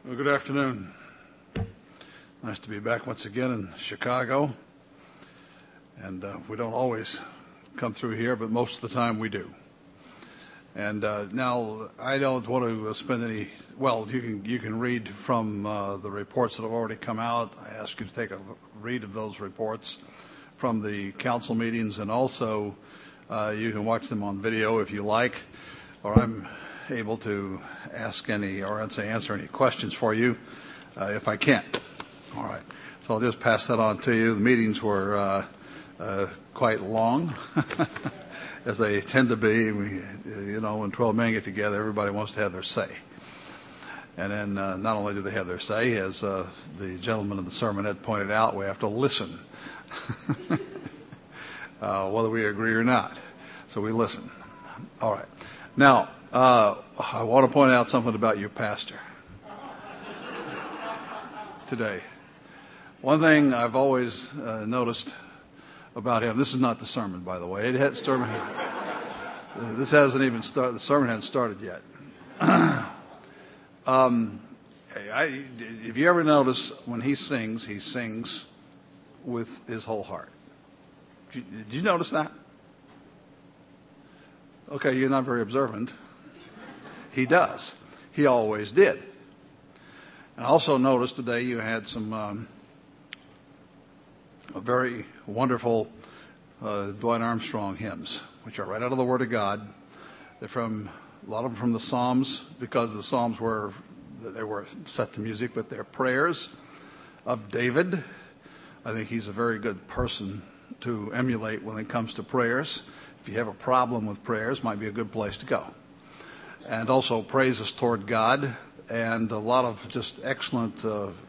Well, good afternoon. Nice to be back once again in Chicago. And we don't always come through here, but most of the time we do. And now I don't want to spend any. Well, you can read from the reports that have already come out. I ask you to take a read of those reports from the council meetings, and also you can watch them on video if you like, or I'm able to answer any questions for you if I can. All right. So I'll just pass that on to you. The meetings were quite long, as they tend to be. When 12 men get together, everybody wants to have their say. And then not only do they have their say, as the gentleman in the sermon had pointed out, we have to listen, whether we agree or not. So we listen. All right. Now, I want to point out something about your pastor today. One thing I've always noticed about him, this is not the sermon, by the way. This hasn't even started. The sermon hasn't started yet. If you ever notice, when he sings with his whole heart. Did you notice that? Okay, you're not very observant. He does. He always did. And I also noticed today you had some very wonderful Dwight Armstrong hymns, which are right out of the Word of God. They're a lot of them from the Psalms, because the Psalms were set to music, but they're prayers of David. I think he's a very good person to emulate when it comes to prayers. If you have a problem with prayers, might be a good place to go. And also praises toward God, and a lot of just excellent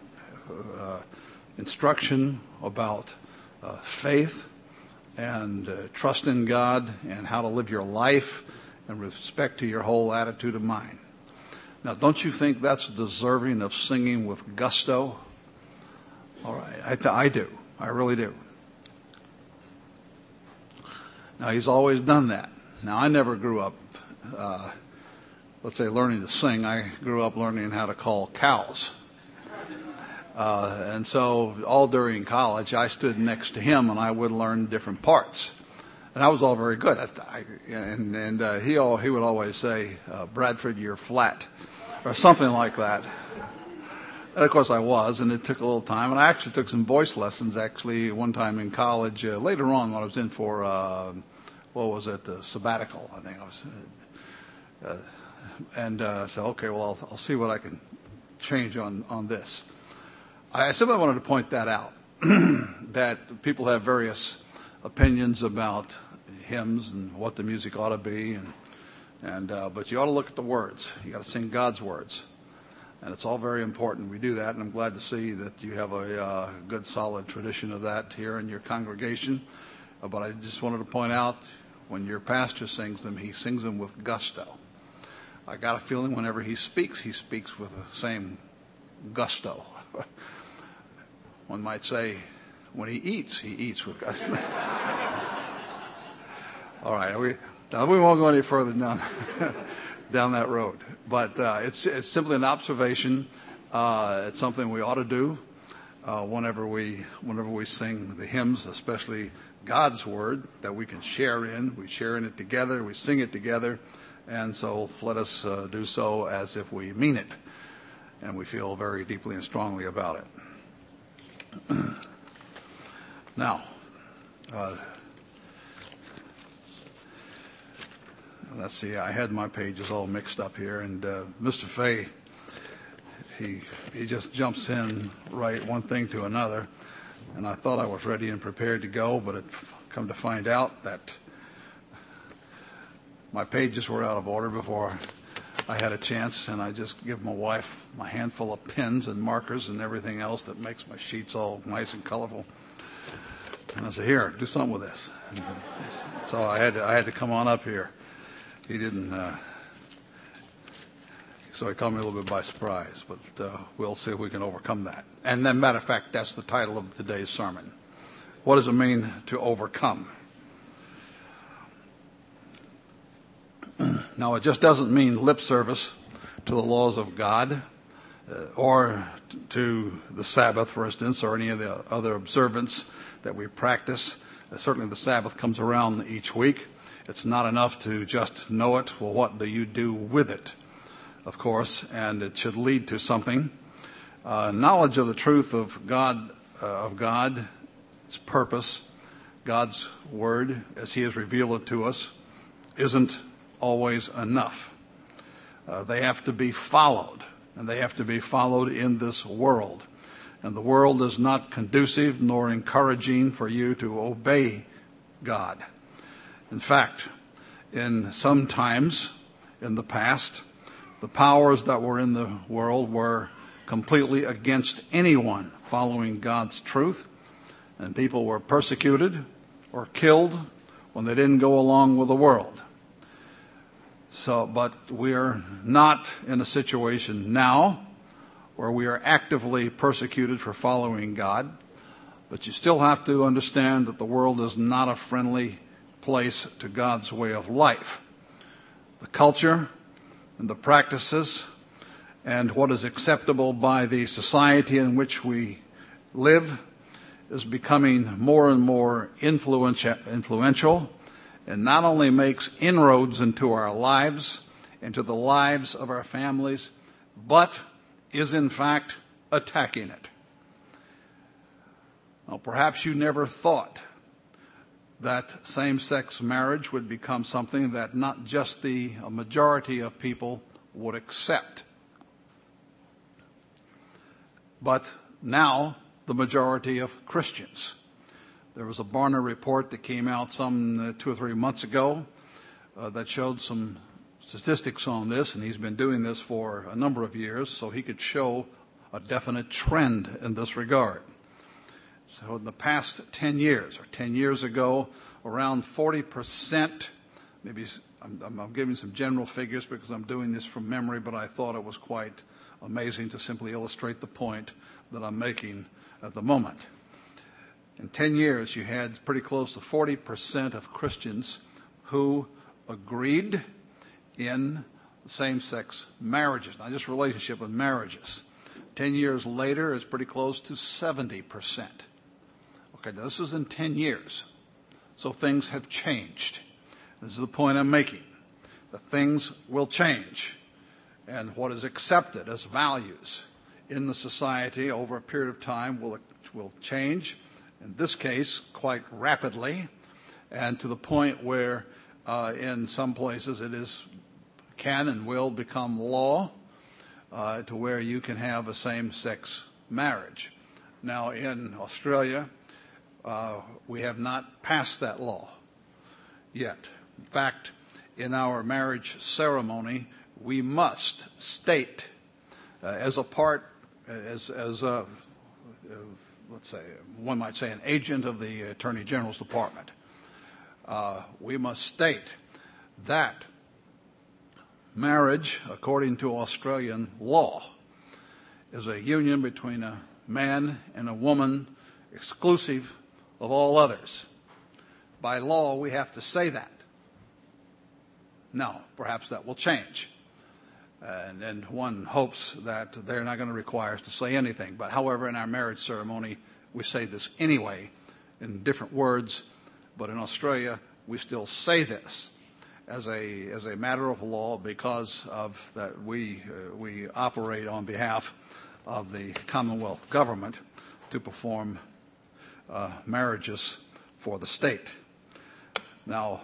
instruction about faith and trust in God and how to live your life in respect to your whole attitude of mind. Now, don't you think that's deserving of singing with gusto? All right, I do. I really do. Now, he's always done that. Now, I never grew up, learning to sing. I grew up learning how to call cows. And so all during college, I stood next to him and I would learn different parts. And I was all very good. He would always say, Bradford, you're flat, or something like that. And of course I was, and it took a little time. And I actually took some voice lessons, one time in college, later on when I was in for, the sabbatical, I think I was. So, okay, well, I'll see what I can change on this. I simply wanted to point that out, that people have various opinions about hymns and what the music ought to be, but you ought to look at the words. You got to sing God's words, and it's all very important. We do that, and I'm glad to see that you have a good, solid tradition of that here in your congregation. But I just wanted to point out, when your pastor sings them, he sings them with gusto. I got a feeling whenever he speaks with the same gusto. One might say, when he eats with gusto. All right, we won't go any further down that road. But it's simply an observation. It's something we ought to do whenever we sing the hymns, especially God's Word, that we can share in. We share in it together. We sing it together. And so let us do so as if we mean it, and we feel very deeply and strongly about it. Now, let's see. I had my pages all mixed up here, and Mr. Fay, he just jumps in right one thing to another, and I thought I was ready and prepared to go, but it come to find out that my pages were out of order before I had a chance, and I just give my wife my handful of pens and markers and everything else that makes my sheets all nice and colorful. And I said, "Here, do something with this." And so I had to come on up here. He didn't. So he caught me a little bit by surprise, but we'll see if we can overcome that. And then, matter of fact, that's the title of today's sermon. What does it mean to overcome? Now, it just doesn't mean lip service to the laws of God. or to the Sabbath, for instance, or any of the other observance that we practice. Certainly the Sabbath comes around each week. It's not enough to just know it. Well, what do you do with it? Of course, and it should lead to something. Knowledge of the truth of God's purpose, God's Word, as He has revealed it to us, isn't always enough. They have to be followed, and they have to be followed in this world. And the world is not conducive nor encouraging for you to obey God. In fact, in some times in the past, the powers that were in the world were completely against anyone following God's truth, and people were persecuted or killed when they didn't go along with the world. But we're not in a situation now where we are actively persecuted for following God, but you still have to understand that the world is not a friendly place to God's way of life. The culture and the practices and what is acceptable by the society in which we live is becoming more and more influential, and not only makes inroads into our lives, into the lives of our families, but is in fact attacking it. Now, perhaps you never thought that same-sex marriage would become something that not just a majority of people would accept, but now the majority of Christians. There was a Barna report that came out some 2 or 3 months ago that showed some statistics on this, and he's been doing this for a number of years, so he could show a definite trend in this regard. So in the past 10 years, or 10 years ago, around 40%, maybe I'm giving some general figures because I'm doing this from memory, but I thought it was quite amazing to simply illustrate the point that I'm making at the moment. In 10 years, you had pretty close to 40% of Christians who agreed in same-sex marriages, not just relationship, but marriages. 10 years later, it's pretty close to 70%. Okay, this was in 10 years. So things have changed. This is the point I'm making, that things will change. And what is accepted as values in the society over a period of time will change, in this case, quite rapidly, and to the point where in some places it can and will become law to where you can have a same-sex marriage. Now, in Australia, we have not passed that law yet. In fact, in our marriage ceremony, we must state as a part, let's say, one might say an agent of the Attorney General's Department, we must state that marriage, according to Australian law, is a union between a man and a woman exclusive of all others. By law, we have to say that. Now, perhaps that will change. And one hopes that they're not going to require us to say anything. But however, in our marriage ceremony, we say this anyway in different words. But in Australia, we still say this as a matter of law because of that we operate on behalf of the Commonwealth government to perform marriages for the state. Now,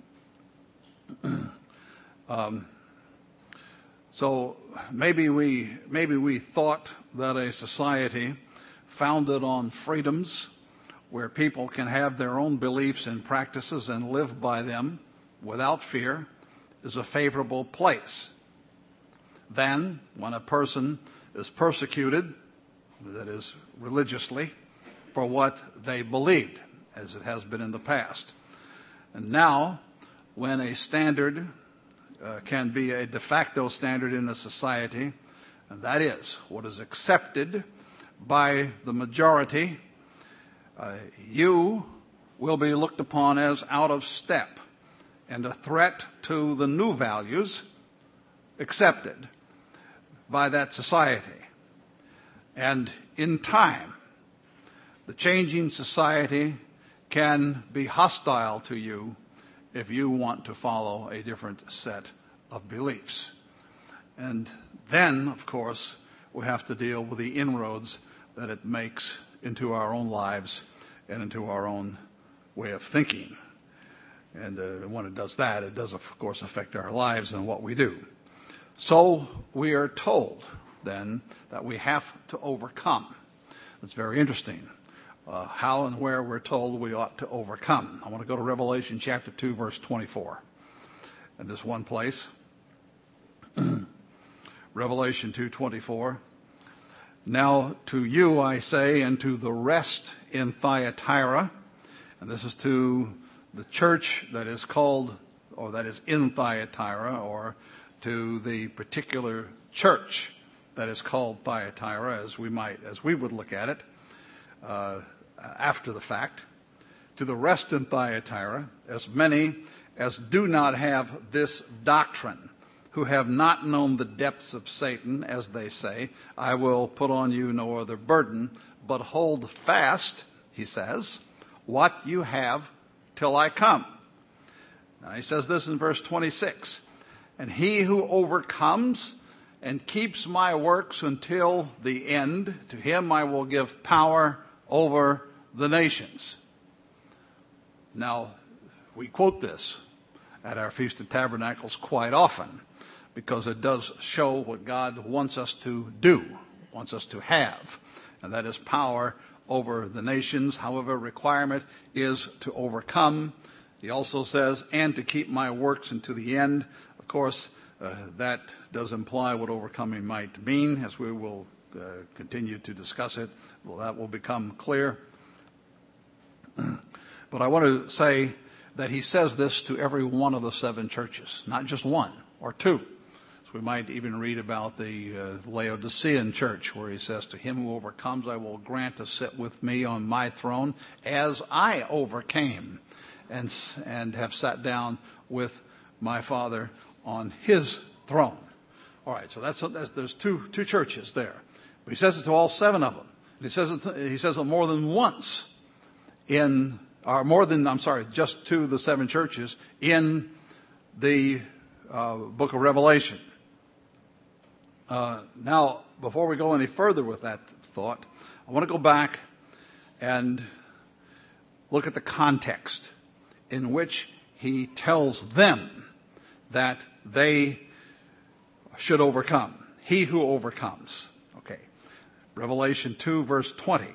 so maybe we thought that a society founded on freedoms, where people can have their own beliefs and practices and live by them without fear, is a favorable place. Then, when a person is persecuted, that is religiously, for what they believed, as it has been in the past. And now, when a standard can be a de facto standard in a society, and that is what is accepted by the majority, you will be looked upon as out of step and a threat to the new values accepted by that society. And in time, the changing society can be hostile to you if you want to follow a different set of beliefs. And then, of course, we have to deal with the inroads that it makes into our own lives and into our own way of thinking. And when it does that, it does, of course, affect our lives and what we do. So we are told, then, that we have to overcome. It's very interesting how and where we're told we ought to overcome. I want to go to Revelation chapter 2, verse 24. And this one place, Revelation 2:24. Now to you I say, and to the rest in Thyatira, and this is to the church that is called, or that is in Thyatira, or to the particular church that is called Thyatira, as we would look at it after the fact. To the rest in Thyatira, as many as do not have this doctrine, who have not known the depths of Satan, as they say, I will put on you no other burden, but hold fast, he says, what you have till I come. Now he says this in verse 26, and he who overcomes and keeps my works until the end, to him I will give power over the nations. Now, we quote this at our Feast of Tabernacles quite often, because it does show what God wants us to do, wants us to have, and that is power over the nations. However, requirement is to overcome. He also says, and to keep my works unto the end. Of course, that does imply what overcoming might mean, as we will continue to discuss it. Well, that will become clear. But I want to say that he says this to every one of the 7 churches, not just one or two. We might even read about the Laodicean church, where he says, to him who overcomes I will grant to sit with me on my throne, as I overcame and have sat down with my Father on his throne. All right, so there's two churches there. But he says it to all 7 of them. And he says it more than once just to the 7 churches in the book of Revelation. Now, before we go any further with that thought, I want to go back and look at the context in which he tells them that they should overcome. He who overcomes. Okay. Revelation 2, verse 20.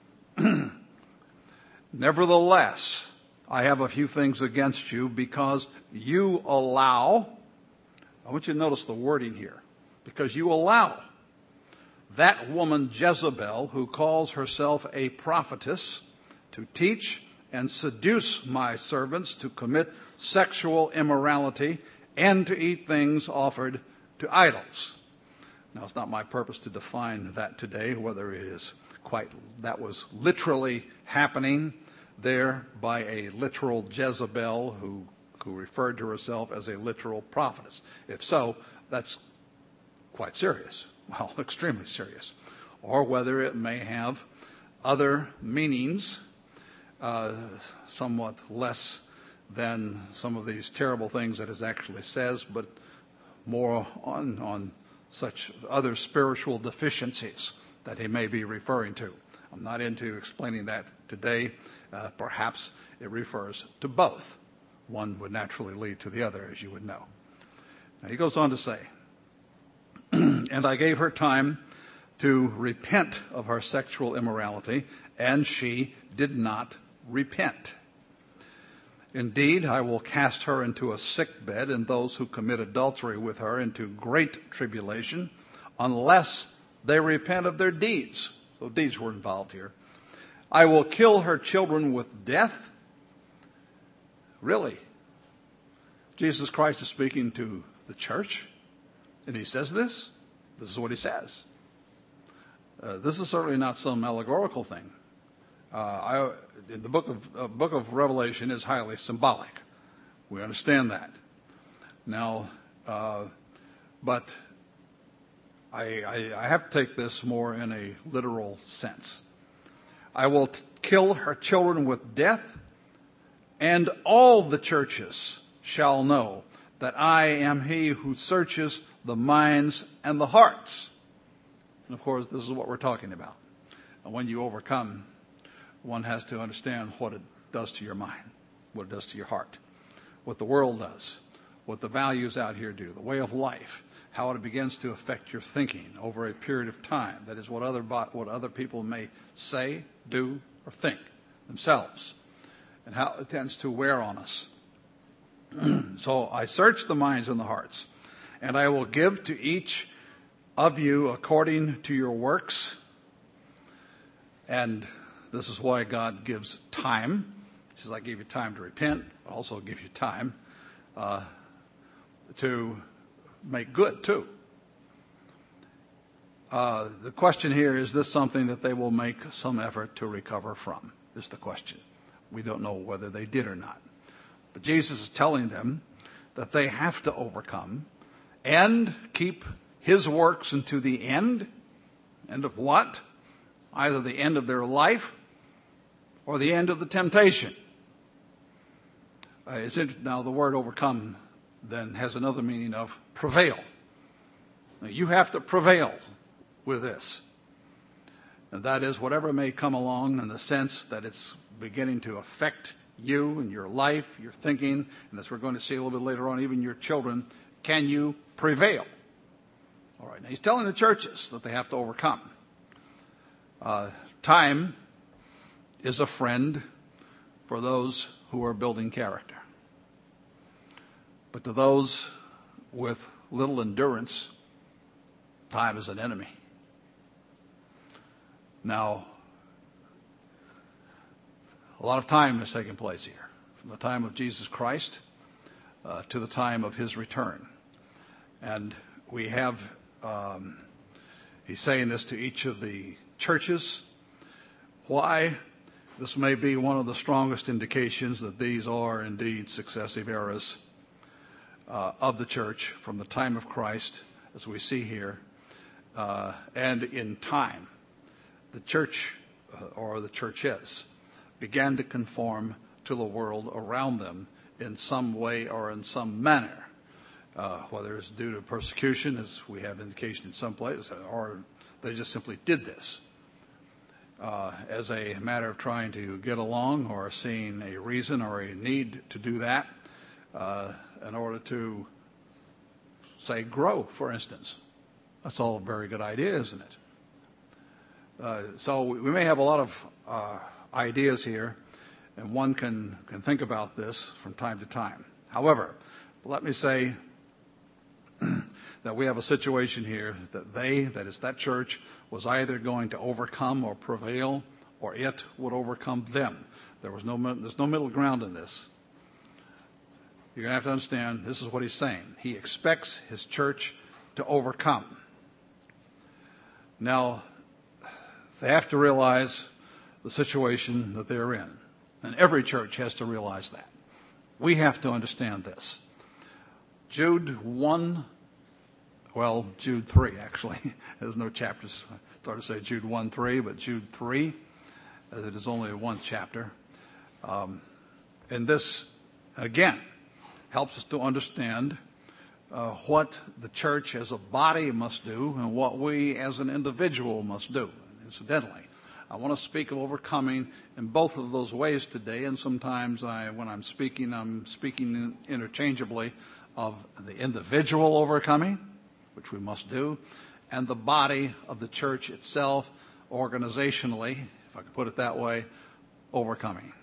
Nevertheless, I have a few things against you, because you allow, I want you to notice the wording here, because you allow that woman Jezebel, who calls herself a prophetess, to teach and seduce my servants to commit sexual immorality and to eat things offered to idols. Now, it's not my purpose to define that today, whether it is that was literally happening there by a literal Jezebel who referred to herself as a literal prophetess. If so, that's quite serious, well, extremely serious. Or whether it may have other meanings, somewhat less than some of these terrible things that it actually says, but more on such other spiritual deficiencies that he may be referring to. I'm not into explaining that today. Perhaps it refers to both. One would naturally lead to the other, as you would know. Now he goes on to say, and I gave her time to repent of her sexual immorality, and she did not repent. Indeed, I will cast her into a sickbed, and those who commit adultery with her into great tribulation, unless they repent of their deeds. So deeds were involved here. I will kill her children with death. Really? Jesus Christ is speaking to the church, and he says this. This is what he says. This is certainly not some allegorical thing. The book of Revelation is highly symbolic. We understand that. Now, but I have to take this more in a literal sense. I will kill her children with death, and all the churches shall know that I am he who searches the minds and the hearts. And of course, this is what we're talking about. And when you overcome, one has to understand what it does to your mind, what it does to your heart, what the world does, what the values out here do, the way of life, how it begins to affect your thinking over a period of time. That is what other people may say, do, or think themselves, and how it tends to wear on us. So I search the minds and the hearts, and I will give to each of you according to your works. And this is why God gives time. He says, I give you time to repent, but also give you time to make good too. The question here, is this something that they will make some effort to recover from, is the question. We don't know whether they did or not. But Jesus is telling them that they have to overcome and keep his works unto the end. End of what? Either the end of their life or the end of the temptation. Now, the word overcome then has another meaning of prevail. Now, you have to prevail with this. And that is whatever may come along in the sense that it's beginning to affect you and your life, your thinking, and as we're going to see a little bit later on, even your children, can you prevail? All right, now he's telling the churches that they have to overcome. Time is a friend for those who are building character. But to those with little endurance, time is an enemy. Now, a lot of time has taken place here, from the time of Jesus Christ to the time of his return. And we have, he's saying this to each of the churches. Why? This may be one of the strongest indications that these are indeed successive eras of the church from the time of Christ, as we see here, and in time. The church, or the churches, began to conform to the world around them in some way or in some manner, whether it's due to persecution, as we have indication in some places, or they just simply did this as a matter of trying to get along or seeing a reason or a need to do that in order to, say, grow, for instance. That's all a very good idea, isn't it? So we may have a lot of ideas here, and one can think about this from time to time. However, let me say that we have a situation here that that church, was either going to overcome or prevail, or it would overcome them. There's no middle ground in this. You're going to have to understand, this is what he's saying. He expects his church to overcome. Now, they have to realize the situation that they're in. And every church has to realize that. We have to understand this. Jude 3, actually. There's no chapters. I started to say Jude 1:3, but Jude 3, as it is only one chapter. And this, again, helps us to understand what the church as a body must do and what we as an individual must do. Incidentally, I want to speak of overcoming in both of those ways today, and sometimes when I'm speaking interchangeably of the individual overcoming, which we must do, and the body of the church itself, organizationally, if I could put it that way, overcoming.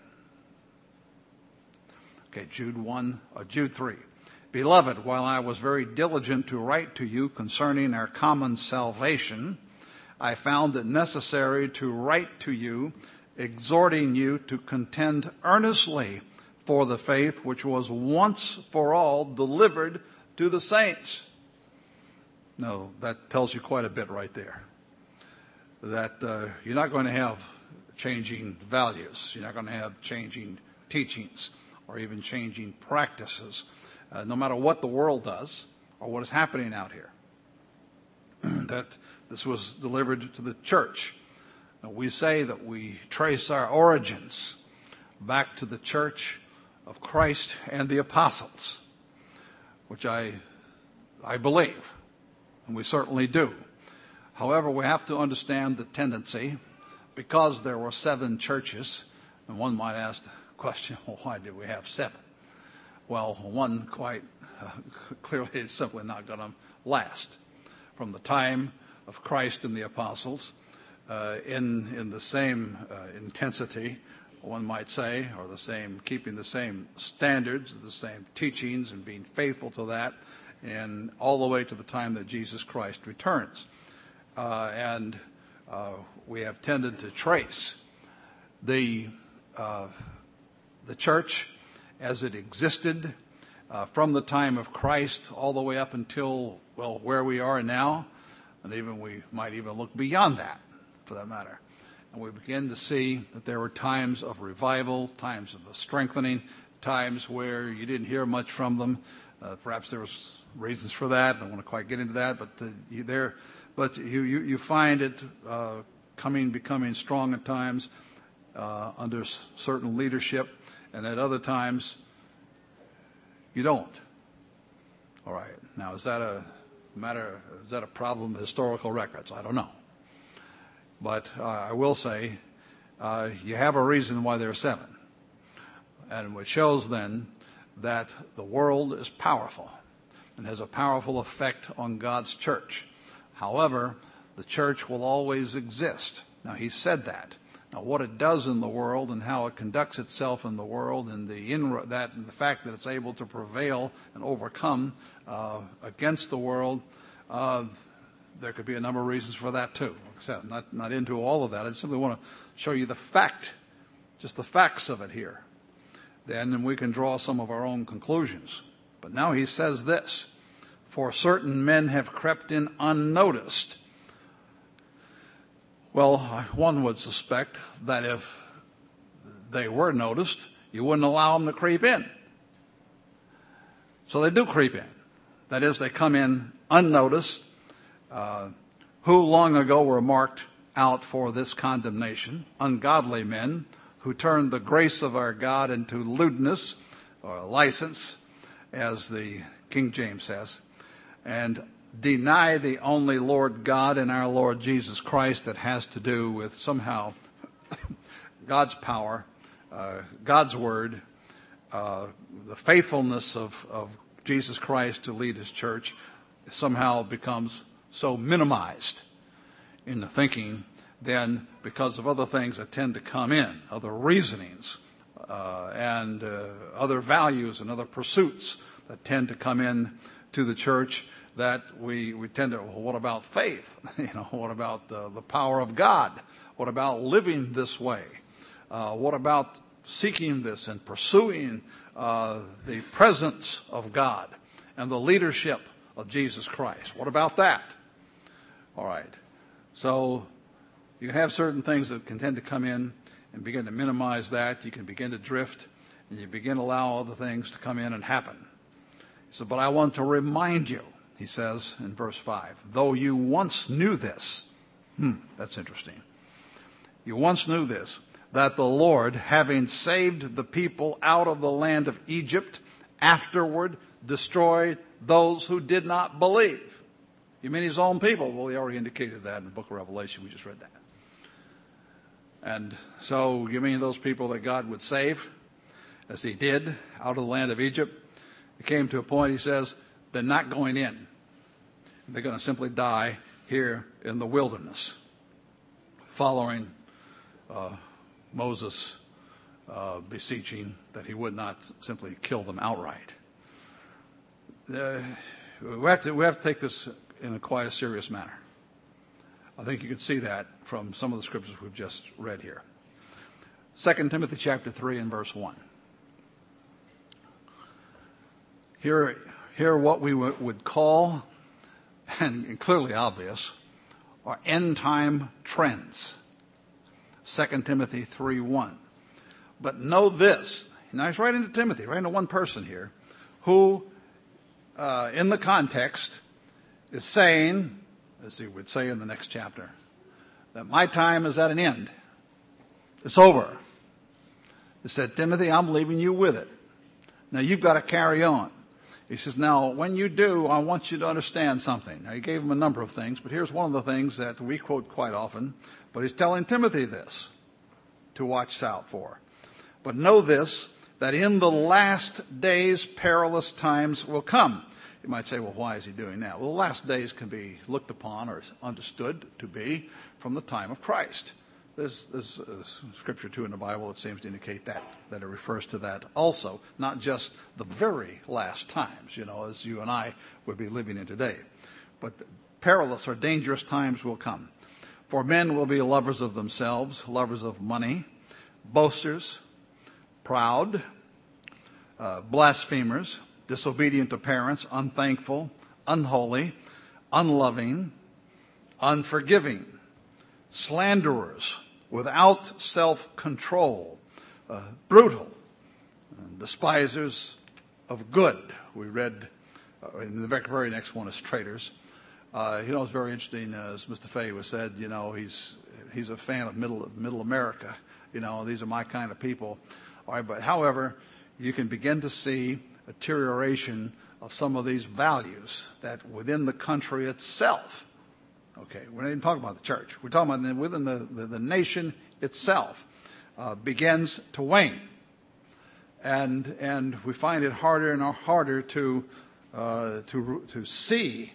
Okay, Jude 3. Beloved, while I was very diligent to write to you concerning our common salvation, I found it necessary to write to you, exhorting you to contend earnestly for the faith which was once for all delivered to the saints. No, that tells you quite a bit right there. That you're not going to have changing values. You're not going to have changing teachings or even changing practices, no matter what the world does or what is happening out here. that this was delivered to the church. Now, we say that we trace our origins back to the church of Christ and the apostles, which I believe, and we certainly do. However, we have to understand the tendency, because there were 7 churches, and one might ask the question, well, why did we have 7? Well, one quite clearly is simply not going to last. From the time of Christ and the apostles, in the same intensity, one might say, or keeping the same standards, the same teachings, and being faithful to that, and all the way to the time that Jesus Christ returns. And we have tended to trace the church as it existed from the time of Christ all the way up until, well, where we are now, and even we might even look beyond that, for that matter. And we begin to see that there were times of revival, times of strengthening, times where you didn't hear much from them. Perhaps there was reasons for that. I don't want to quite get into that, but you find it becoming strong at times under certain leadership, and at other times you don't. All right. Now, is that a problem with historical records? I don't know. But I will say you have a reason why there are 7. And it shows then that the world is powerful and has a powerful effect on God's church. However, the church will always exist. Now, he said that. Now, what it does in the world and how it conducts itself in the world, and the fact that it's able to prevail and overcome against the world, there could be a number of reasons for that too. Like I said, I'm not into all of that. I simply want to show you the facts of it here. Then we can draw some of our own conclusions. But now he says this: for certain men have crept in unnoticed. Well, one would suspect that if they were noticed, you wouldn't allow them to creep in. So they do creep in. That is, they come in unnoticed, who long ago were marked out for this condemnation, ungodly men who turned the grace of our God into lewdness, or license, as the King James says, and deny the only Lord God and our Lord Jesus Christ. That has to do with somehow God's power, God's word, the faithfulness of Jesus Christ to lead his church somehow becomes so minimized in the thinking then because of other things that tend to come in, other reasonings, and other values and other pursuits that tend to come in to the church, that we tend to, well, what about faith? What about the power of God? What about living this way? What about seeking this and pursuing the presence of God and the leadership of Jesus Christ? What about that? All right. So you can have certain things that can tend to come in and begin to minimize that. You can begin to drift, and you begin to allow other things to come in and happen. He said, but I want to remind you, he says in verse 5, though you once knew this. That's interesting. You once knew this, that the Lord, having saved the people out of the land of Egypt, afterward destroyed those who did not believe. You mean his own people? Well, he already indicated that in the book of Revelation. We just read that. And so you mean those people that God would save, as he did, out of the land of Egypt? It came to a point, he says, they're not going in. They're going to simply die here in the wilderness, following Moses beseeching that he would not simply kill them outright. We have to take this in quite a serious manner. I think you can see that from some of the scriptures we've just read here. 2 Timothy chapter 3 and verse 1. Here what we would call, and clearly obvious, are end-time trends. 2 Timothy 3:1. But know this, now he's writing to Timothy, writing to one person here, who, in the context, is saying as he would say in the next chapter, that my time is at an end. It's over. He said, Timothy, I'm leaving you with it. Now you've got to carry on. He says, now when you do, I want you to understand something. Now he gave him a number of things, but here's one of the things that we quote quite often. But he's telling Timothy this to watch out for. But know this, that in the last days perilous times will come. You might say, well, why is he doing that? Well, the last days can be looked upon or understood to be from the time of Christ. There's scripture, too, in the Bible that seems to indicate that it refers to that also, not just the very last times, as you and I would be living in today. But perilous or dangerous times will come. For men will be lovers of themselves, lovers of money, boasters, proud, blasphemers, disobedient to parents, unthankful, unholy, unloving, unforgiving, slanderers, without self-control, brutal, despisers of good. We read in the very next one is traitors. It's very interesting, as Mr. Fay was said, he's a fan of middle America. These are my kind of people. All right, but however, you can begin to see a deterioration of some of these values that within the country itself. Okay, we're not even talking about the church. We're talking about within the nation itself begins to wane, and we find it harder and harder to see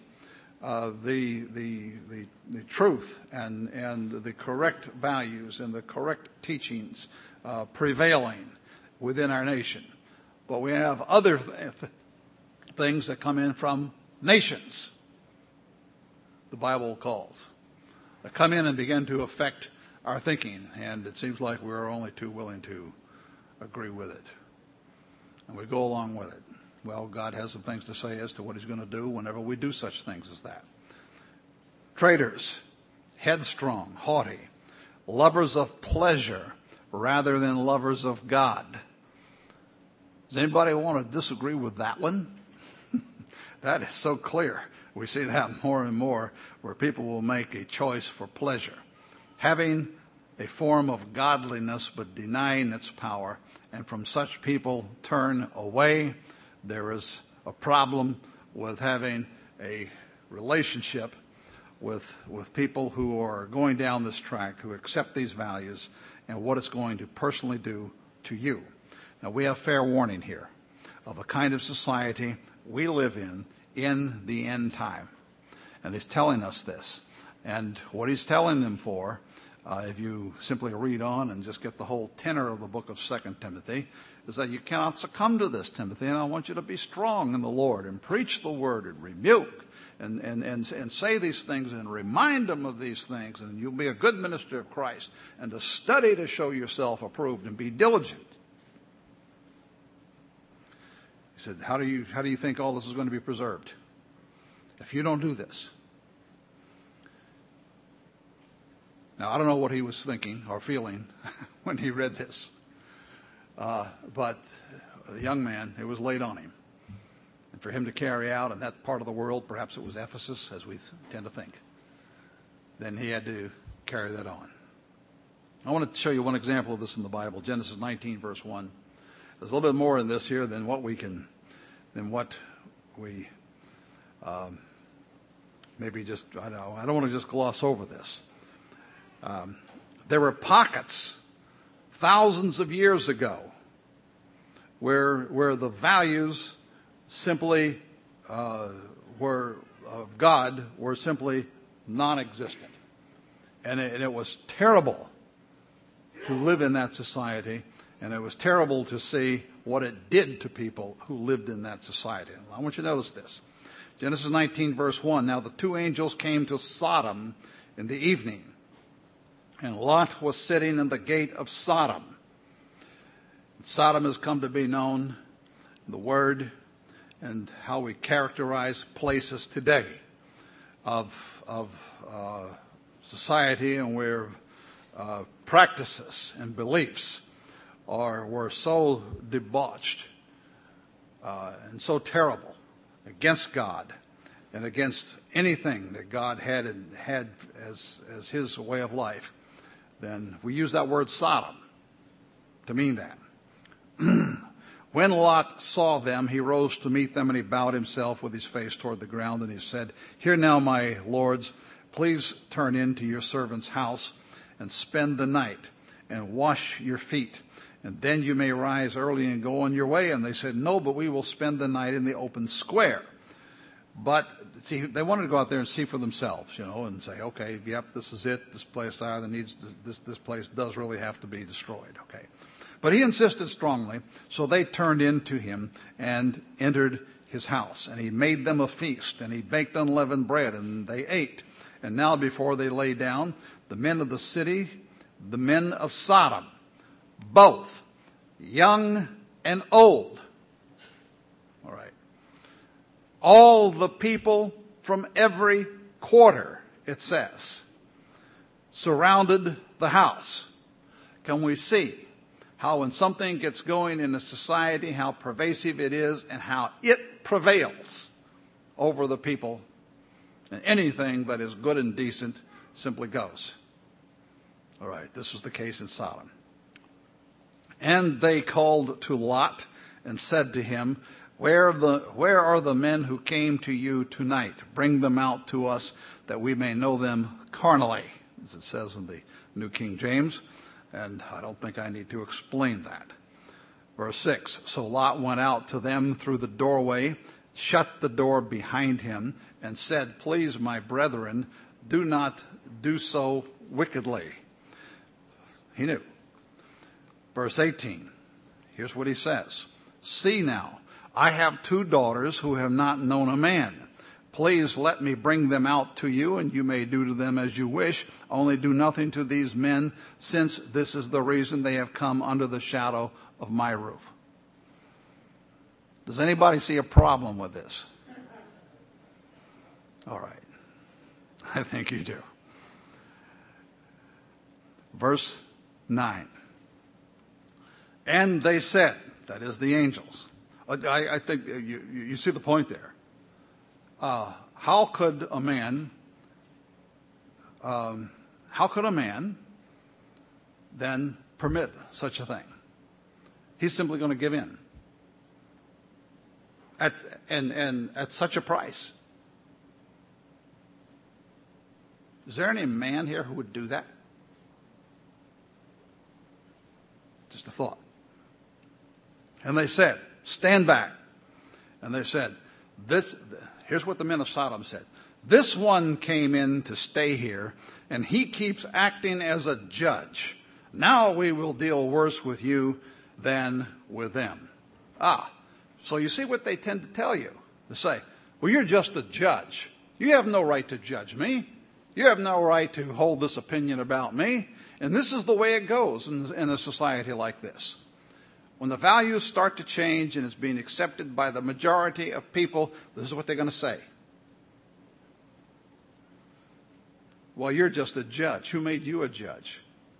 the truth and the correct values and the correct teachings prevailing within our nation. But we have other things that come in from nations, the Bible calls, that come in and begin to affect our thinking, and it seems like we're only too willing to agree with it. And we go along with it. Well, God has some things to say as to what he's going to do whenever we do such things as that. Traitors, headstrong, haughty, lovers of pleasure rather than lovers of God. Does anybody want to disagree with that one? That is so clear. We see that more and more where people will make a choice for pleasure, having a form of godliness but denying its power, and from such people turn away. There is a problem with having a relationship with people who are going down this track, who accept these values and what it's going to personally do to you. Now, we have fair warning here of the kind of society we live in the end time. And he's telling us this. And what he's telling them for, if you simply read on and just get the whole tenor of the book of 2 Timothy, is that you cannot succumb to this, Timothy, and I want you to be strong in the Lord and preach the word and rebuke and say these things and remind them of these things, and you'll be a good minister of Christ, and to study to show yourself approved and be diligent. He said, how do you think all this is going to be preserved if you don't do this? Now, I don't know what he was thinking or feeling when he read this. But the young man, it was laid on him. And for him to carry out in that part of the world, perhaps it was Ephesus, as we tend to think, then he had to carry that on. I want to show you one example of this in the Bible, Genesis 19, verse 1. There's a little bit more in this here than what we maybe just, I don't want to just gloss over this. There were pockets thousands of years ago where the values simply were of God were simply non-existent. And it was terrible to live in that society, and it was terrible to see what it did to people who lived in that society. And I want you to notice this. Genesis 19, verse 1. Now the two angels came to Sodom in the evening, and Lot was sitting in the gate of Sodom. Sodom has come to be known in the Word and how we characterize places today of society, and where practices and beliefs were so debauched and so terrible against God and against anything that God had as his way of life, then we use that word Sodom to mean that. When Lot saw them, he rose to meet them, and he bowed himself with his face toward the ground, and he said, "Here now, my lords, please turn into your servant's house and spend the night and wash your feet, and then you may rise early and go on your way." And they said, "No, but we will spend the night in the open square." But see, they wanted to go out there and see for themselves, and say, okay, yep, this is it. This place either needs this place does really have to be destroyed. Okay. But he insisted strongly, so they turned into him and entered his house. And he made them a feast, and he baked unleavened bread, and they ate. And now before they lay down, the men of the city, the men of Sodom, both young and old, all right, all the people from every quarter, it says, surrounded the house. Can we see how when something gets going in a society, how pervasive it is and how it prevails over the people, and anything that is good and decent simply goes. All right, this was the case in Sodom. And they called to Lot and said to him, Where are the men who came to you tonight? Bring them out to us that we may know them carnally, as it says in the New King James. And I don't think I need to explain that. Verse 6, so Lot went out to them through the doorway, shut the door behind him, and said, "Please, my brethren, do not do so wickedly." He knew. Verse 18, here's what he says. "See now, I have 2 daughters who have not known a man. Please let me bring them out to you, and you may do to them as you wish. Only do nothing to these men, since this is the reason they have come under the shadow of my roof." Does anybody see a problem with this? All right. I think you do. Verse 9. And they said, that is the angels. I think you see the point there. How could a man then permit such a thing? He's simply going to give in at such a price. Is there any man here who would do that? Just a thought. And they said, "Stand back." And they said, here's what the men of Sodom said. "This one came in to stay here, and he keeps acting as a judge. Now we will deal worse with you than with them." So you see what they tend to tell you. They say, well, you're just a judge. You have no right to judge me. You have no right to hold this opinion about me. And this is the way it goes in a society like this. When the values start to change and it's being accepted by the majority of people, this is what they're going to say. Well, you're just a judge. Who made you a judge?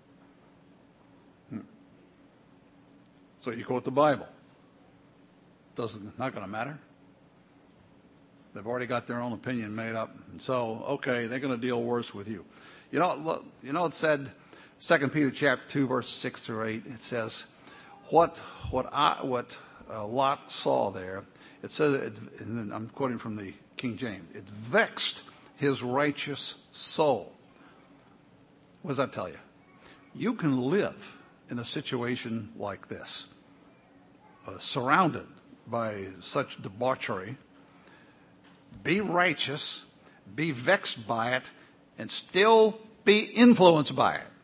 So you quote the Bible. Not going to matter. They've already got their own opinion made up. And so, okay, they're going to deal worse with you. It said, 2 Peter chapter 2, verses 6 through 8, it says, what Lot saw there, it says, and I'm quoting from the King James, it vexed his righteous soul. What does that tell you? You can live in a situation like this, surrounded by such debauchery, be righteous, be vexed by it, and still be influenced by it.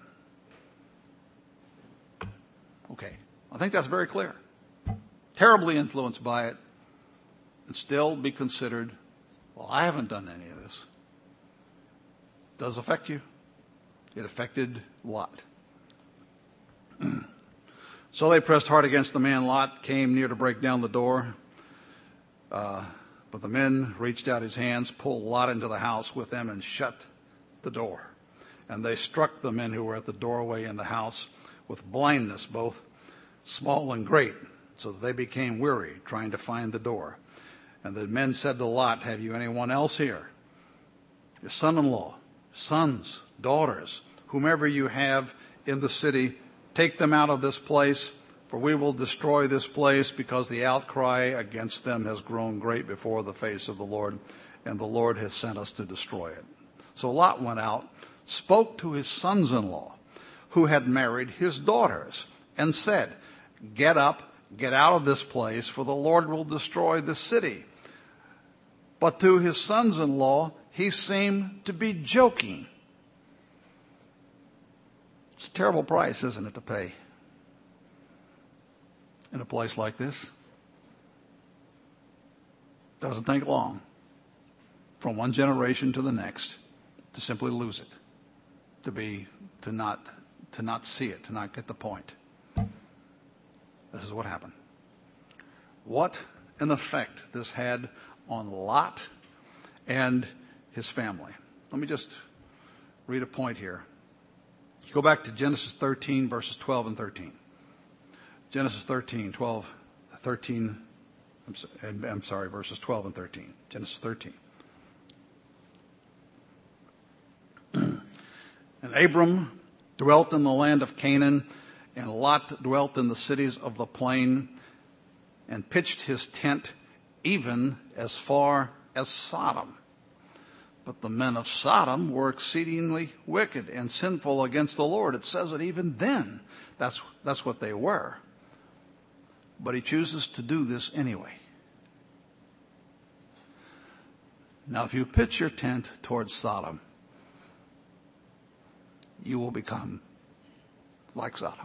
Okay, I think that's very clear. Terribly influenced by it, and still be considered, well, I haven't done any of this. It does affect you. It affected Lot. So they pressed hard against the man. Lot came near to break down the door. But the men reached out his hands, pulled Lot into the house with them, and shut the door. And they struck the men who were at the doorway in the house with blindness, both small and great, so that they became weary trying to find the door. And the men said to Lot, have you anyone else here? Your son-in-law, sons, daughters, whomever you have in the city, take them out of this place, for we will destroy this place, because the outcry against them has grown great before the face of the Lord, and the Lord has sent us to destroy it. So Lot went out, spoke to his sons-in-law, who had married his daughters, and said, get up, get out of this place, for the Lord will destroy the city. But to his sons-in-law, he seemed to be joking. It's a terrible price, isn't it, to pay in a place like this? Doesn't take long from one generation to the next to simply lose it, to not see it, to not get the point. This is what happened. What an effect this had on Lot and his family. Let me just read a point here. You go back to Genesis 13, verses 12 and 13. Genesis 13, verses 12 and 13. Genesis 13. And Abram dwelt in the land of Canaan, and Lot dwelt in the cities of the plain, and pitched his tent even as far as Sodom. But the men of Sodom were exceedingly wicked and sinful against the Lord. It says that even then, that's what they were. But he chooses to do this anyway. Now, if you pitch your tent towards Sodom, you will become like Sodom.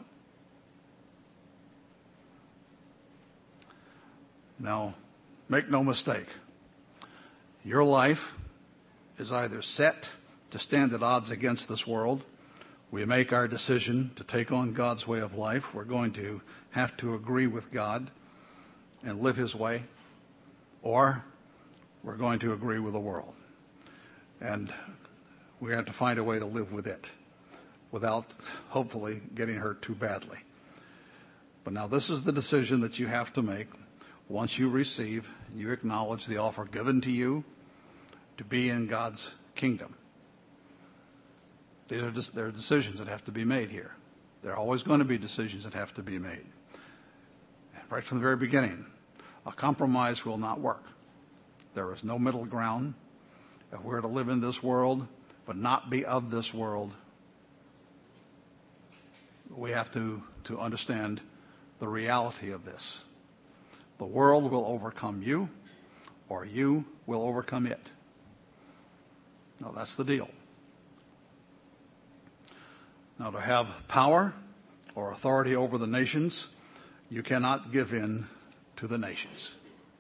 Now, make no mistake. Your life is either set to stand at odds against this world. We make our decision to take on God's way of life. We're going to have to agree with God and live his way. Or we're going to agree with the world. And we have to find a way to live with it without hopefully getting hurt too badly. But now this is the decision that you have to make once you receive, you acknowledge the offer given to you to be in God's kingdom. There are decisions that have to be made here. There are always going to be decisions that have to be made. Right from the very beginning, a compromise will not work. There is no middle ground. If we're to live in this world but not be of this world, we have to understand the reality of this. The world will overcome you, or you will overcome it. Now, that's the deal. Now, to have power or authority over the nations, you cannot give in to the nations.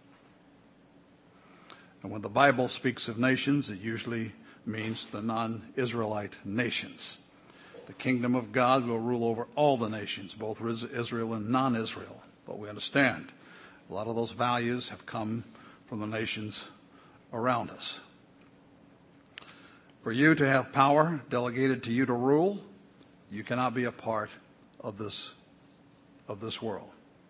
And when the Bible speaks of nations, it usually means the non-Israelite nations. The kingdom of God will rule over all the nations, both Israel and non-Israel. But we understand a lot of those values have come from the nations around us. For you to have power delegated to you to rule, you cannot be a part of this world.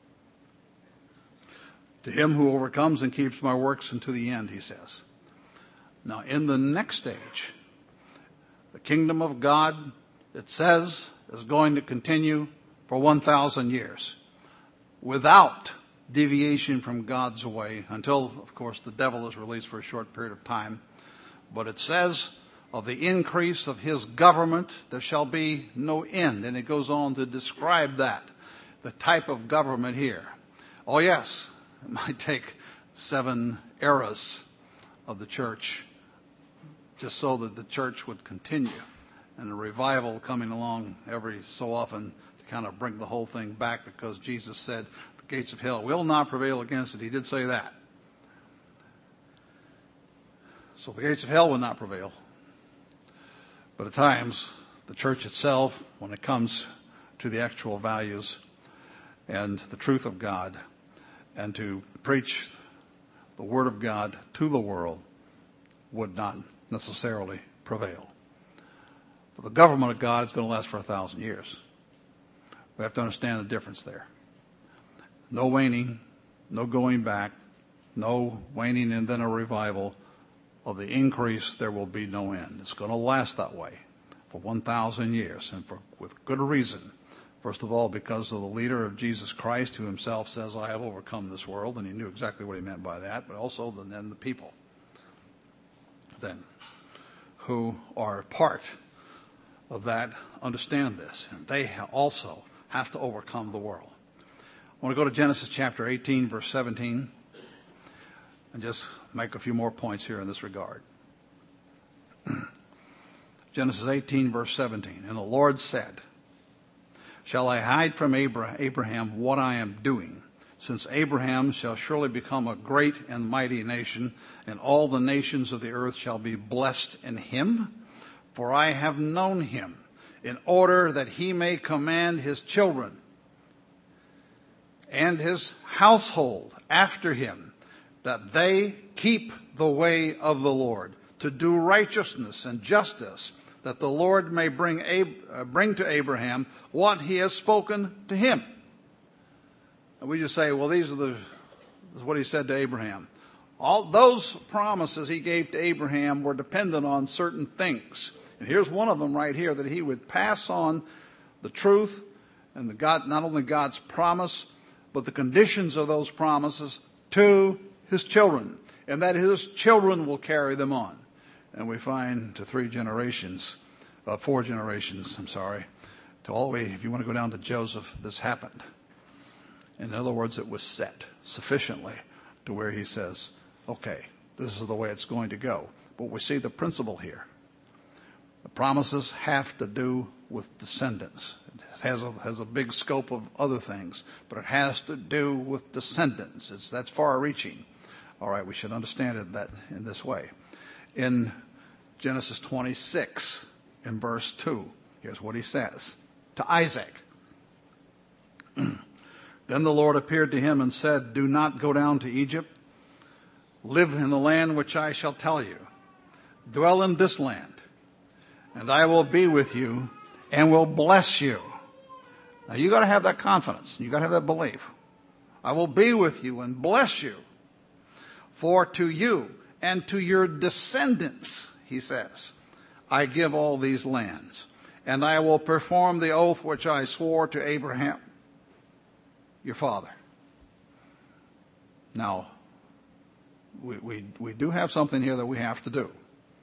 To him who overcomes and keeps my works unto the end, he says. Now, in the next stage, the kingdom of God, it says, is going to continue for 1,000 years without deviation from God's way until, of course, the devil is released for a short period of time. But it says, of the increase of his government, there shall be no end. And it goes on to describe that, the type of government here. Oh, yes, it might take 7 eras of the church just so that the church would continue, and a revival coming along every so often to kind of bring the whole thing back, because Jesus said the gates of hell will not prevail against it. He did say that. So the gates of hell will not prevail. But at times, the church itself, when it comes to the actual values and the truth of God, and to preach the Word of God to the world, would not necessarily prevail. But the government of God is going to last for 1,000 years. We have to understand the difference there. No waning, no going back, no waning and then a revival. Of the increase, there will be no end. It's going to last that way for 1,000 years, and with good reason. First of all, because of the leader of Jesus Christ, who himself says, I have overcome this world, and he knew exactly what he meant by that, but also then the people then who are part of that understand this, and they also have to overcome the world. I want to go to Genesis chapter 18, verse 17, and just make a few more points here in this regard. Genesis 18, verse 17, and the Lord said, shall I hide from Abraham what I am doing, since Abraham shall surely become a great and mighty nation, and all the nations of the earth shall be blessed in him? For I have known him, in order that he may command his children and his household after him, that they keep the way of the Lord, to do righteousness and justice, that the Lord may bring to Abraham what he has spoken to him. And we just say, well, this is what he said to Abraham. All those promises he gave to Abraham were dependent on certain things. And here's one of them right here, that he would pass on the truth and not only God's promise, but the conditions of those promises to his children, and that his children will carry them on. And we find to 4 generations, to all the way, if you want to go down to Joseph, this happened. In other words, it was set sufficiently to where he says, okay, this is the way it's going to go. But we see the principle here. The promises have to do with descendants. It has a big scope of other things, but it has to do with descendants. That's far-reaching. All right, we should understand it that in this way. In Genesis 26, in verse 2, here's what he says to Isaac. Then the Lord appeared to him and said, do not go down to Egypt. Live in the land which I shall tell you. Dwell in this land, and I will be with you and will bless you. Now you got to have that confidence. You got to have that belief. I will be with you and bless you. For to you and to your descendants, he says, I give all these lands, and I will perform the oath which I swore to Abraham, your father. Now, we do have something here that we have to do.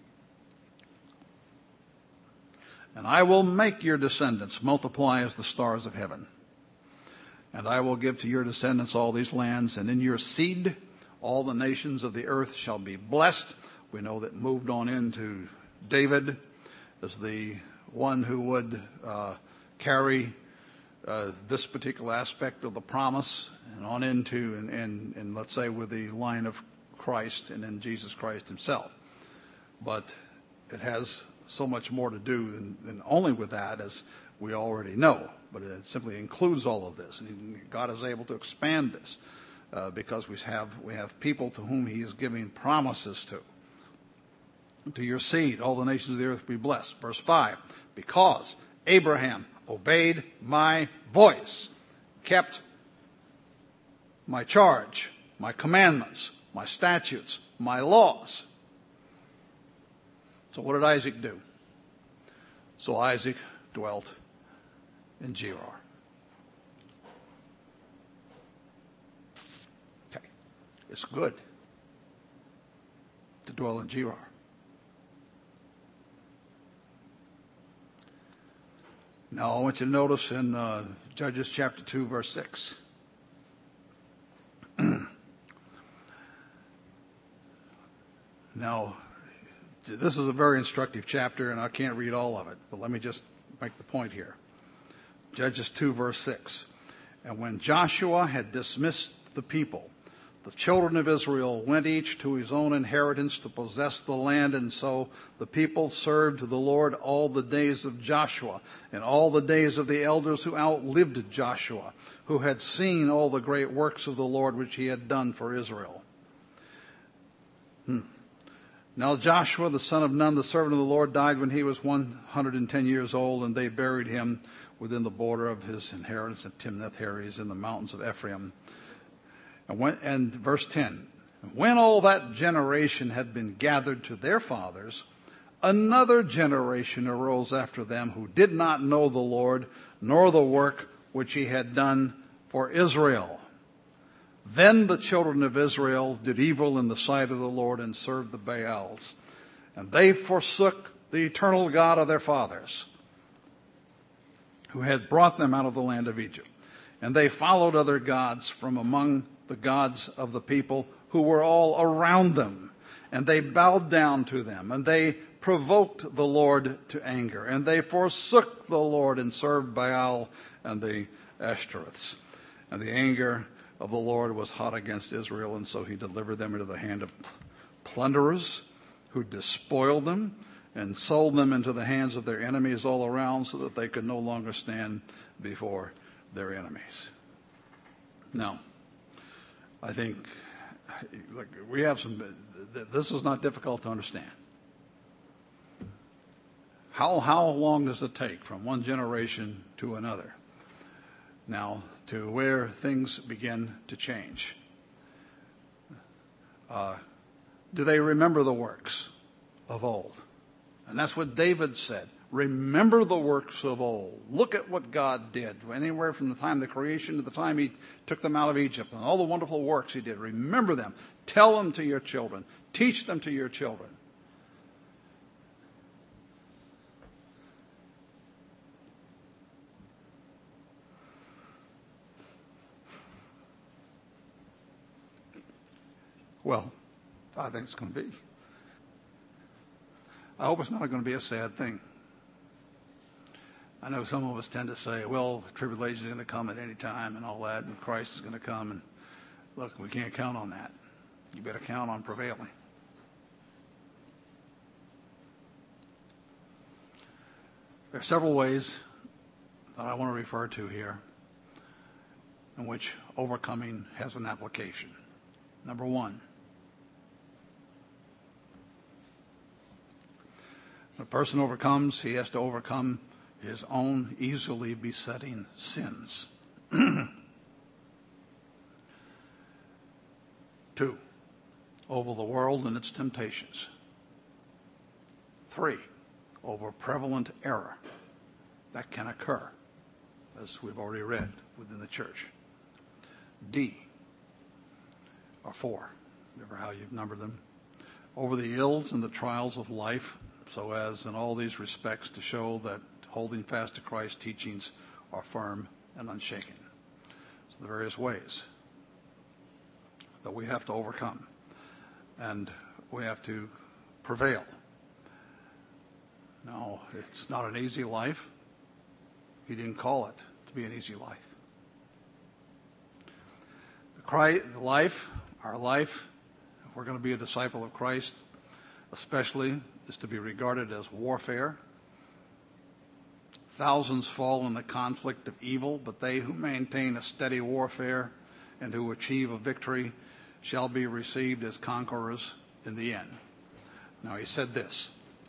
And I will make your descendants multiply as the stars of heaven. And I will give to your descendants all these lands, and in your seed all the nations of the earth shall be blessed. We know that moved on into David as the one who would carry this particular aspect of the promise, and on into, and let's say with the line of Christ and then Jesus Christ himself. But it has so much more to do than only with that, as we already know. But it simply includes all of this. And God is able to expand this because we have people to whom he is giving promises to. To your seed, all the nations of the earth will be blessed. Verse 5, because Abraham obeyed my voice, kept my charge, my commandments, my statutes, my laws. So what did Isaac do? So Isaac dwelt in Gerar. Okay, it's good to dwell in Gerar. Now I want you to notice in Judges chapter 2, verse 6. Now, this is a very instructive chapter, and I can't read all of it, but let me just make the point here. Judges 2, verse 6. And when Joshua had dismissed the people, the children of Israel went each to his own inheritance to possess the land, and so the people served the Lord all the days of Joshua and all the days of the elders who outlived Joshua, who had seen all the great works of the Lord which he had done for Israel. Now Joshua, the son of Nun, the servant of the Lord, died when he was 110 years old, and they buried him within the border of his inheritance at Timnath-Heres in the mountains of Ephraim. And verse 10, When all that generation had been gathered to their fathers, another generation arose after them who did not know the Lord, nor the work which he had done for Israel. Then the children of Israel did evil in the sight of the Lord and served the Baals. And they forsook the eternal God of their fathers, who had brought them out of the land of Egypt. And they followed other gods from among the gods of the people who were all around them. And they bowed down to them, and they provoked the Lord to anger. And they forsook the Lord and served Baal and the Ashtoreths. And the anger of the Lord was hot against Israel, and so he delivered them into the hand of plunderers who despoiled them and sold them into the hands of their enemies all around, so that they could no longer stand before their enemies. Now, I think we have this is not difficult to understand. How long does it take from one generation to another? Now, to where things begin to change. Do they remember the works of old? And that's what David said. Remember the works of old. Look at what God did. Anywhere from the time of the creation to the time he took them out of Egypt, and all the wonderful works he did. Remember them. Tell them to your children. Teach them to your children. Well, I think it's going to be. I hope it's not going to be a sad thing. I know some of us tend to say, well, tribulation is going to come at any time and all that, and Christ is going to come. And look, we can't count on that. You better count on prevailing. There are several ways that I want to refer to here in which overcoming has an application. Number one, when a person overcomes, he has to overcome his own easily besetting sins. 2, over the world and its temptations. 3, over prevalent error that can occur, as we've already read within the church. D, or 4, remember how you've numbered them, over the ills and the trials of life, so as in all these respects to show that holding fast to Christ's teachings are firm and unshaken. So the various ways that we have to overcome and we have to prevail. Now, it's not an easy life. He didn't call it to be an easy life. Our life, if we're going to be a disciple of Christ, especially, is to be regarded as warfare. Thousands fall in the conflict of evil, but they who maintain a steady warfare and who achieve a victory shall be received as conquerors in the end. Now, he said this.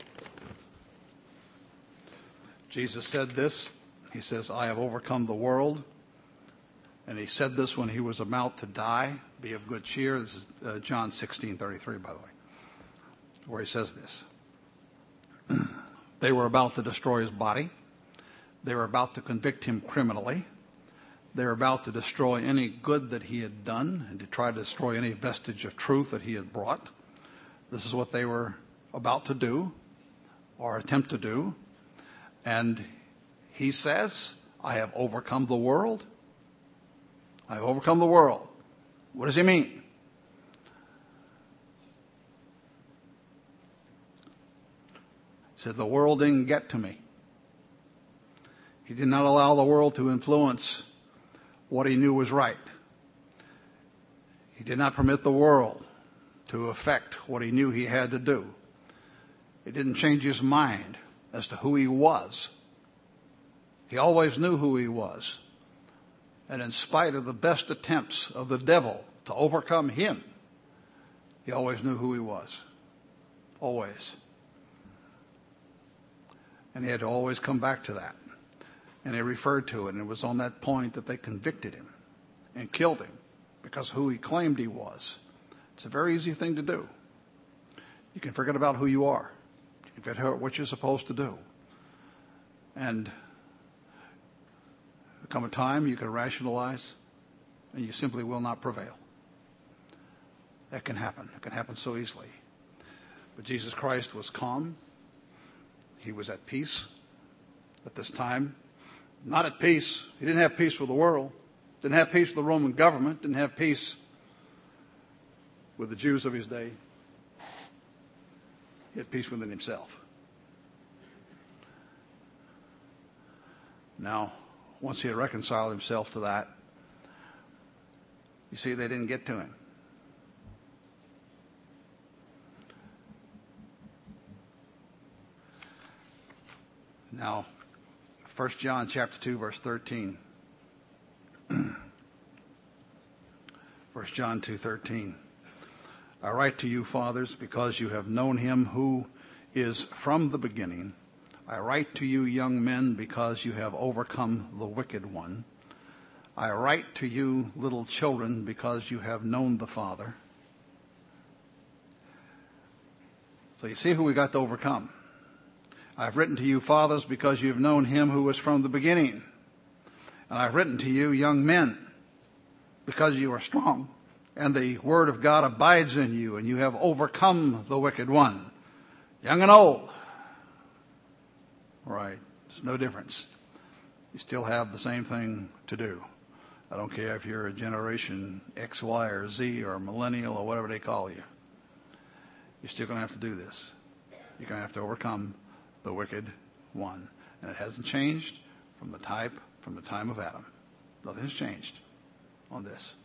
Jesus said this. He says, I have overcome the world. And he said this when he was about to die. Be of good cheer. This is John 16:33, by the way, where he says this. They were about to destroy his body. They were about to convict him criminally. They were about to destroy any good that he had done and to try to destroy any vestige of truth that he had brought. This is what they were about to do or attempt to do. And he says, I have overcome the world. I have overcome the world. What does he mean? He said, the world didn't get to me. He did not allow the world to influence what he knew was right. He did not permit the world to affect what he knew he had to do. It didn't change his mind as to who he was. He always knew who he was. And in spite of the best attempts of the devil to overcome him, he always knew who he was. Always. And he had to always come back to that. And he referred to it, and it was on that point that they convicted him and killed him because of who he claimed he was It's a very easy thing to do. You can forget about who you are. You can forget what you're supposed to do. And there come a time you can rationalize, and you simply will not prevail. That can happen. It can happen so easily. But Jesus Christ was calm. He was at peace at this time. Not at peace. He didn't have peace with the world. Didn't have peace with the Roman government. Didn't have peace with the Jews of his day. He had peace within himself. Now, once he had reconciled himself to that, you see, they didn't get to him. Now, 1 John chapter 2, verse 13. 1 John 2:13. I write to you, fathers, because you have known him who is from the beginning. I write to you, young men, because you have overcome the wicked one. I write to you, little children, because you have known the Father. So you see who we got to overcome. I've written to you, fathers, because you have known him who was from the beginning. And I've written to you, young men, because you are strong, and the word of God abides in you, and you have overcome the wicked one. Young and old. Right. There's no difference. You still have the same thing to do. I don't care if you're a generation X, Y, or Z, or a millennial, or whatever they call you. You're still going to have to do this. You're going to have to overcome the wicked one. And it hasn't changed from the time of Adam. Nothing's changed on this.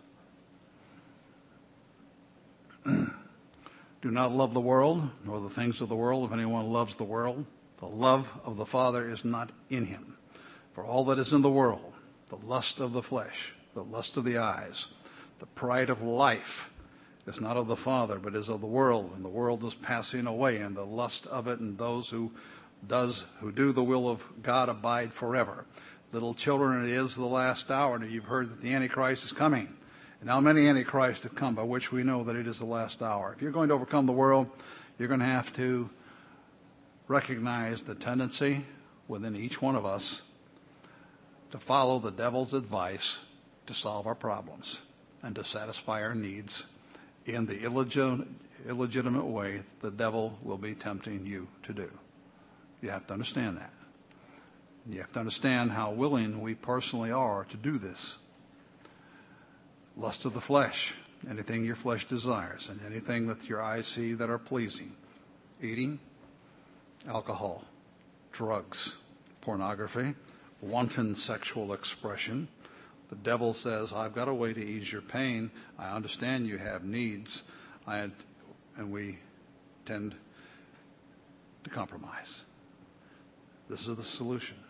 Do not love the world, nor the things of the world. If anyone loves the world, the love of the Father is not in him. For all that is in the world, the lust of the flesh, the lust of the eyes, the pride of life, is not of the Father, but is of the world. And the world is passing away, and the lust of it, and those who do the will of God abide forever. Little children, it is the last hour, and you've heard that the Antichrist is coming. And now many Antichrists have come, by which we know that it is the last hour. If you're going to overcome the world, you're going to have to recognize the tendency within each one of us to follow the devil's advice to solve our problems and to satisfy our needs in the illegitimate way the devil will be tempting you to do. You have to understand that. You have to understand how willing we personally are to do this. Lust of the flesh, anything your flesh desires, and anything that your eyes see that are pleasing. Eating, alcohol, drugs, pornography, wanton sexual expression. The devil says, I've got a way to ease your pain. I understand you have needs. And we tend to compromise. This is the solution.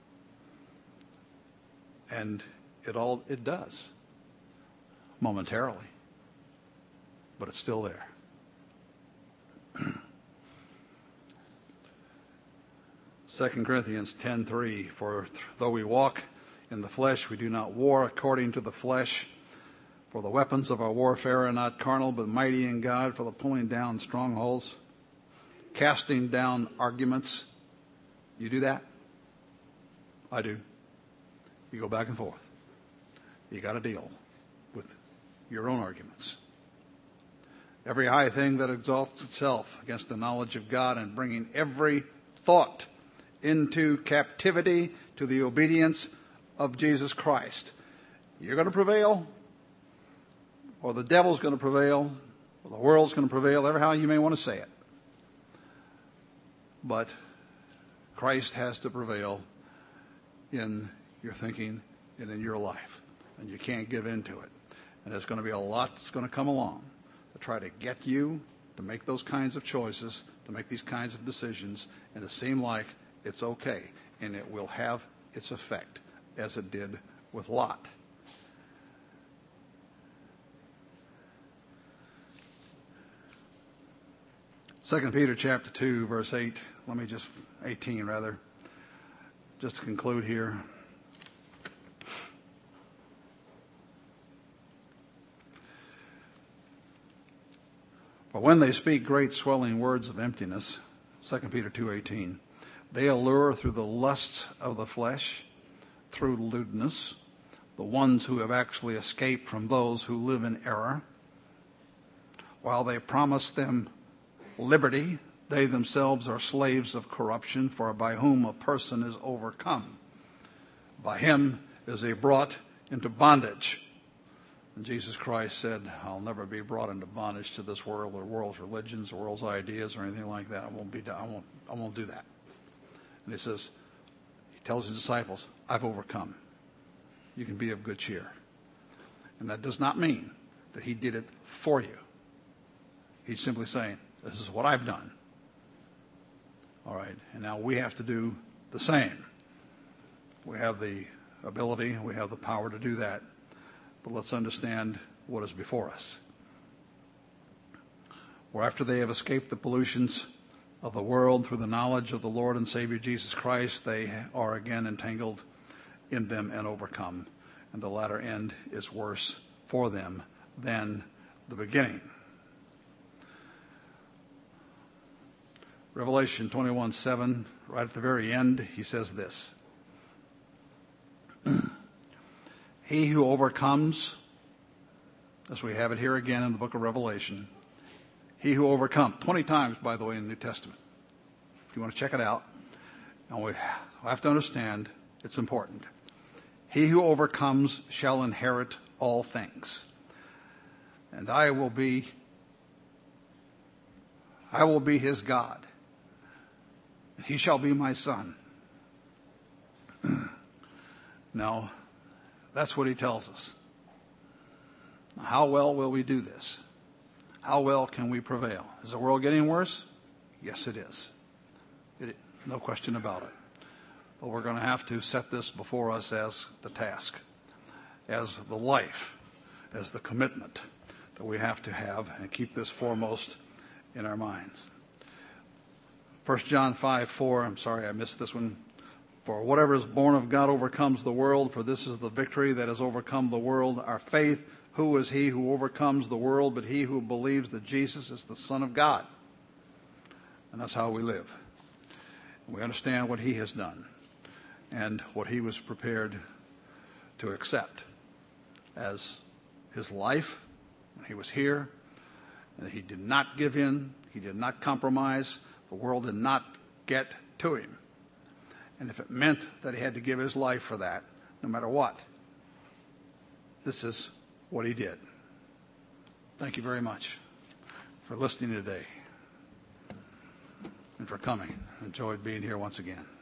And it does. Momentarily. But it's still there. 2 Corinthians 10:3, for though we walk in the flesh, we do not war according to the flesh. For the weapons of our warfare are not carnal, but mighty in God for the pulling down strongholds, casting down arguments. You do that? I do. You go back and forth. You got to deal with your own arguments. Every high thing that exalts itself against the knowledge of God, and bringing every thought into captivity to the obedience of Jesus Christ. You're going to prevail, or the devil's going to prevail, or the world's going to prevail, ever how you may want to say it. But Christ has to prevail in your thinking and in your life, and you can't give in to it. And there's going to be a lot that's going to come along to try to get you to make those kinds of choices, to make these kinds of decisions, and to seem like it's okay. And it will have its effect, as it did with Lot. Second Peter chapter 2, verse 18 rather, just to conclude here. For when they speak great swelling words of emptiness, 2 Peter 2:18, they allure through the lusts of the flesh, through lewdness, the ones who have actually escaped from those who live in error. While they promise them liberty, they themselves are slaves of corruption, for by whom a person is overcome, by him is he brought into bondage. And Jesus Christ said, I'll never be brought into bondage to this world or the world's religions or world's ideas or anything like that. I won't do that. And he tells his disciples, I've overcome. You can be of good cheer. And that does not mean that he did it for you. He's simply saying, this is what I've done. All right, and now we have to do the same. We have the ability, we have the power to do that. But let's understand what is before us. For after they have escaped the pollutions of the world through the knowledge of the Lord and Savior Jesus Christ, they are again entangled in them and overcome. And the latter end is worse for them than the beginning. Revelation 21:7, right at the very end, he says this. He who overcomes, as we have it here again in the book of Revelation, he who overcomes, 20 times, by the way, in the New Testament. If you want to check it out, and we have to understand it's important. He who overcomes shall inherit all things, and I will be his God, and he shall be my son. Now, that's what he tells us. Now, how well will we do this? How well can we prevail? Is the world getting worse? Yes, it is. No question about it. But we're going to have to set this before us as the task, as the life, as the commitment that we have to have, and keep this foremost in our minds. 1 John 5:4, I'm sorry I missed this one. For whatever is born of God overcomes the world, for this is the victory that has overcome the world, our faith. Who is he who overcomes the world but he who believes that Jesus is the Son of God? And that's how we live. We understand what he has done and what he was prepared to accept as his life when he was here. And he did not give in. He did not compromise. The world did not get to him. And if it meant that he had to give his life for that, no matter what, this is what he did. Thank you very much for listening today and for coming. Enjoyed being here once again.